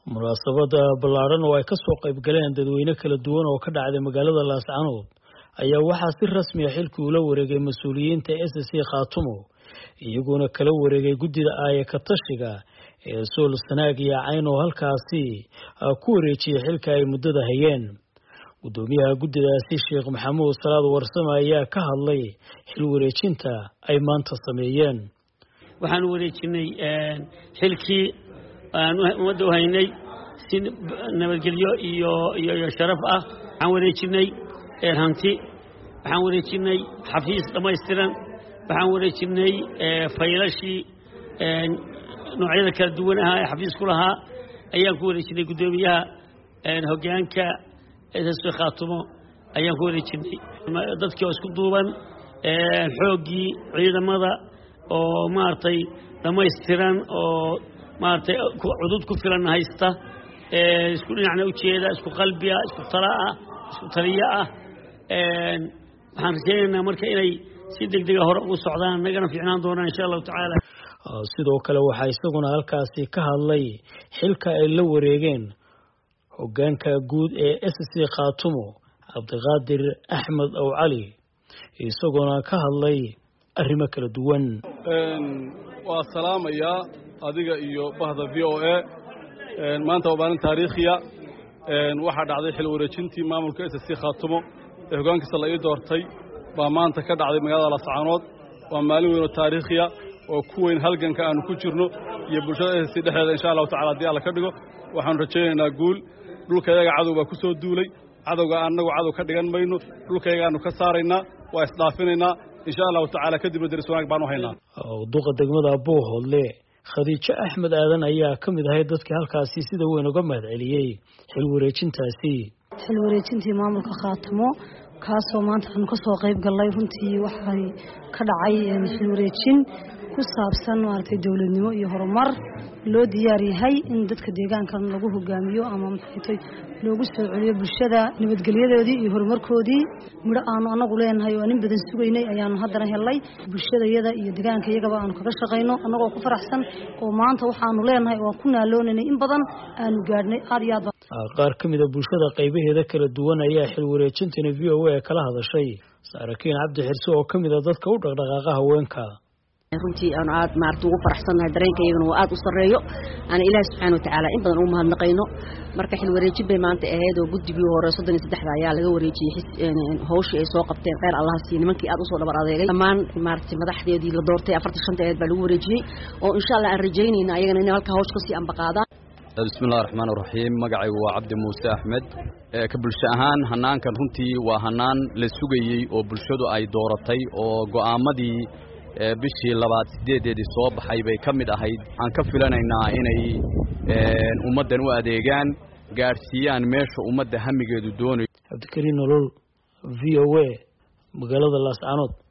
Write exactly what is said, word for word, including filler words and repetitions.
munaasabada ballaaran oo ay ka soo qayb galeen dadweyne kala duwan oo ka dhacday magaalada Laascaanood ayaa waxaa si rasmi ah xilkii ula wareegay mas'uuliyiinta S S C Khaatumo iyaguna kala wareegay gudida ay ka tashiga ee Sool Sanaag iyo Cayno halkaasi ku wareejiyay xilka ay muddada hayeen gudoomiyaha gudidaasi Sheekh Maxamuud Salaad Warsame ayaa ka hadlay xil wareejinta ay maanta sameeyeen waxaan wareejinay xilkii aan umada u haynay si nabadgelyo iyo iyo sharaf ah aan wareejinay hanti waxaan wareejinay xafiis dhameystiran waxaan wareejinay faylashi noocyada kala duwan ah ee xafiis ku lahaa ayaan ku wareejinay gudoomiyaha hoggaanka S S C Khaatumo ayaan ku wareejinay dadkii oo isku duuban xoogii ciidamada oo maartay dhameystiran oo maartay cudud ku filan haysta ee isku dhinacna u jeeda isku qalbiga isku talaa isku taliya ah een waxaan rajaynaynaa marka inay si degdeg ah hore u socdaan nagana fiicnaan doonaan insha Allah taala sidoo kale waxa isaguna halkaasi ka hadlay xilka ay la wareegeen hoggaanka guud ee S S C Khaatumo Cabdiqaadir Axmed Aw Cali isaguna ka hadlay arrimo kala duwan een waa salaamaya adiga iyo bahda V O A een maanta waa maalin taariikhiya een waxa dhacday xil wareejintii maamulka S S C Khaatumo ee hoggaankiisa la ii doortay baa maanta ka dhacday magaalada Laascaanood waa maalin weyn oo taariikhiya oo ku weyn halganka aanu ku jirno iyo bulshada S S C dhexdeeda insha Allah taala hadii alla ka dhigo waxaan rajaynaynaa guul dhulkayaga cadowga ku soo duulay cadowga anagu cadow ka dhigan mayno dhulkayaga aanu ka saaraynaa waa isdhaafinaynaa insha Allah taala kadib daris wanaag baan u haynaa duqa degmada Boohoodle Khadiija Axmed Aadan ayaa kamid ahay dadkii halkaasi sida weyn uga mahadceliyay xil wareejintaasi xil wareejintii maamulka Khaatumo kaasoo maanta aan ka soo qayb galay runtii waxay ka dhacay xil wareejin ku saabsan maartay dawladnimo iyo horumar loo diyaar yahay in dadka deegaanka lagu hogaamiyo ama maxay loogu soo celiyo bulshada nabadgelyadeedii iyo horumarkoodii mid aan anagu leenahay oo nin badan sugaynay ayaan haddana helay bulshadayada iyo deegaanka iyagaba aan kaga shaqeyno anagoo ku faraxsan oo maanta waxaanu leenahay oo ku naaloonay in badan aan gaadhnay aad iyo aad qaar kamid ah bulshada qaybaheeda kala duwan ayaa xil wareejinta V O A kala hadashay Saarakiin Cabdi Xirso oo kamid ah dadka u dhaqdhaqaaqa haweenka runtii aan aad maartu ugu faraxsanahay dareenkaygana waa aad u sareeyo aan Ilaahay subhanahu wa ta'ala in badan u mahadnaqayno marka xil wareejin bay maanta ahayd oo guddigii hore soddon iyo saddex ayaa laga wareejiyay hawshii ay soo qabteen qeyr Allah si nimankii aad u soo dhabar adeegay dhamaan maartii madaxdeedii la doortay afartan iyo shan aad baa lagu wareejiyay oo insha Allah aan rajaynayna ayagana inay halka hawsh ka sii ambaqaadaan bismillaahir rahmaanir rahiim magacaygu waa Cabdi Muuse Axmed ee ka bulsho ahaan hanaankan runtii waa hanaan la sugayay oo bulshadu ay dooratay oo go'aamadii bishii labaad sideedeedii soo baxay bay kamid ahayd aan ka filanaynaa inay ummadan u adeegaan gaarsiiyaan meesha ummadda hamigeedu doonayo Cabdikariin Nolol V O A magaalada Laascaanood.